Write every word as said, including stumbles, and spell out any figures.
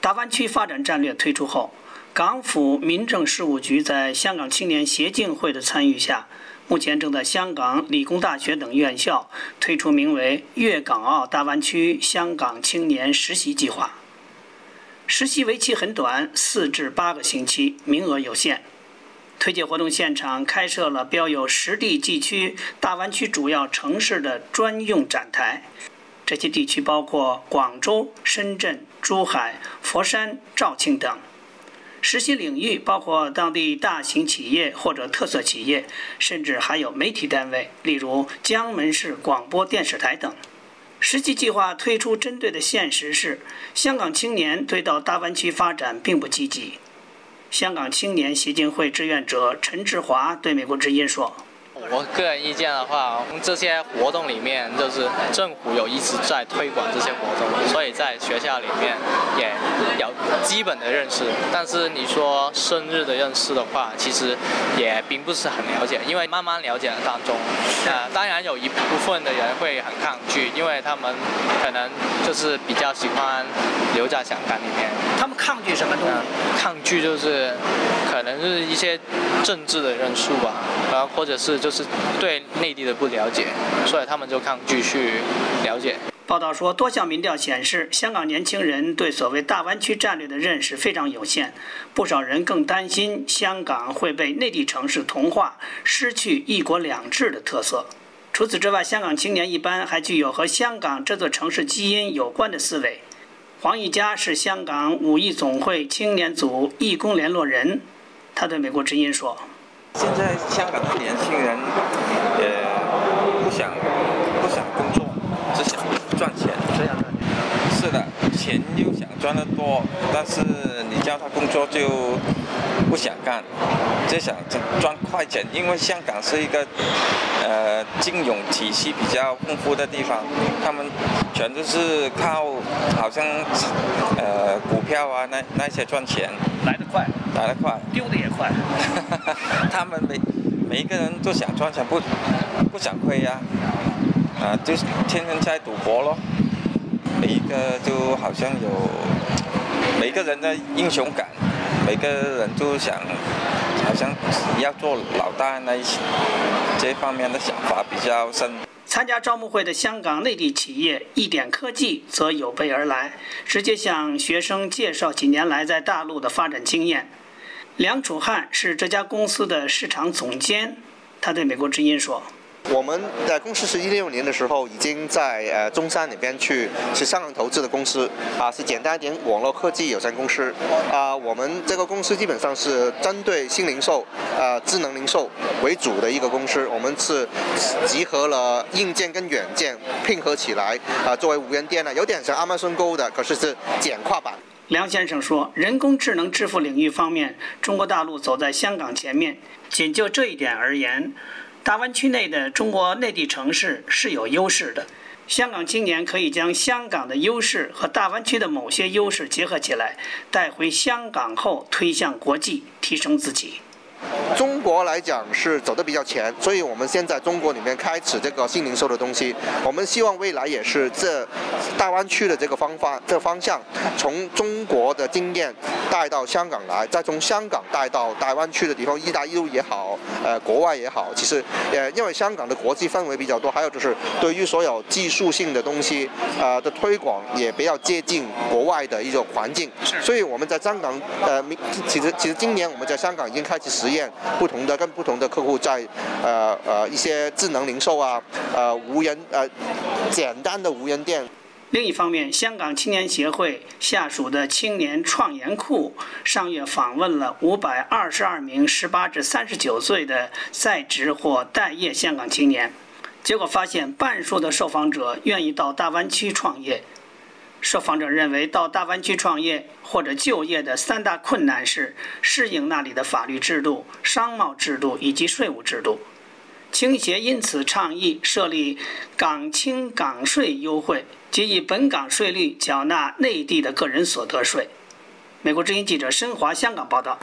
大湾区发展战略推出后，港府民政事务局在香港青年协进会的参与下，目前正在香港理工大学等院校推出名为“粤港澳大湾区香港青年实习计划”。实习为期很短，四至八个星期，名额有限。推介活动现场开设了标有实地地区大湾区主要城市的专用展台，这些地区包括广州、深圳、珠海、佛山、肇庆等。实习领域包括当地大型企业或者特色企业，甚至还有媒体单位，例如江门市广播电视台等。实际计划推出针对的现实是，香港青年对到大湾区发展并不积极。香港青年协进会志愿者陈志华对美国之音说：“ 我个人意见的话，这些活动里面就是政府有一直在推广这些活动，所以在学校里面也有基本的认识。但是你说深入的认识的话，其实也并不是很了解，因为慢慢了解当中，呃，当然有一部分的人会很抗拒，因为他们可能就是比较喜欢留在香港里面。 他们抗拒什么东西？ 呃、抗拒就是可能是一些政治的因素吧，呃，或者是就是对内地的不了解，所以他们就抗拒去了解。” 报道说，多项民调显示，香港年轻人对所谓大湾区战略的认识非常有限，不少人更担心香港会被内地城市同化，失去一国两制的特色。除此之外，香港青年一般还具有和香港这座城市基因有关的思维。黄义嘉是香港五义总会青年组义工联络人，他对美国之音说：“ 现在香港的年轻人，呃，不想不想工作，只想赚钱。 这样的是的，钱又想赚得多，但是你叫他工作就不想干，就想赚快钱。因为香港是一个呃金融体系比较丰富的地方，他们全都是靠好像呃股票啊那那些赚钱， 来得快， 来得快， 丢得也快。 他们每每一个人都想赚钱，不不想亏呀、啊，啊，就是天天在赌博咯。每一个就好像有每个人的英雄感，每个人都想好像要做老大那一这方面的想法比较深。 参加招募会的香港内地企业一点科技则有备而来，直接向学生介绍几年来在大陆的发展经验。梁楚汉是这家公司的市场总监，他对美国之音说：“ 我们的公司是一六年的时候已经在呃中山那边去，是香港投资的公司啊，是简单一点网络科技有限公司啊。我们这个公司基本上是针对新零售、呃智能零售为主的一个公司。我们是集合了硬件跟软件拼合起来啊，作为无人店呢，有点像 Amazon Go 的，可是是简化版。” 梁先生说，人工智能支付领域方面，中国大陆走在香港前面。仅就这一点而言，大湾区内的中国内地城市是有优势的。香港青年可以将香港的优势和大湾区的某些优势结合起来，带回香港后推向国际，提升自己。 中国来讲是走得比较前，所以我们现在中国里面开始这个新零售的东西，我们希望未来也是这大湾区的这个方法这个方向，从中国的经验带到香港来，再从香港带到大湾区的地方，一带一路也好，呃，国外也好，其实呃，因为香港的国际氛围比较多，还有就是对于所有技术性的东西呃的推广也比较接近国外的一种环境，所以我们在香港呃，其实其实今年我们在香港已经开始实验。不同的跟不同的客户在呃呃一些智能零售啊，呃无人呃简单的无人店。 另一方面，香港青年协会下属的青年创研库上月访问了五百二十二名十八至三十九岁的在职或待业香港青年，结果发现半数的受访者愿意到大湾区创业。受访者认为，到大湾区创业或者就业的三大困难是适应那里的法律制度、商贸制度以及税务制度。青协因此倡议设立港青港税优惠，即以本港税率缴纳内地的个人所得税。美国之音记者申华香港报道。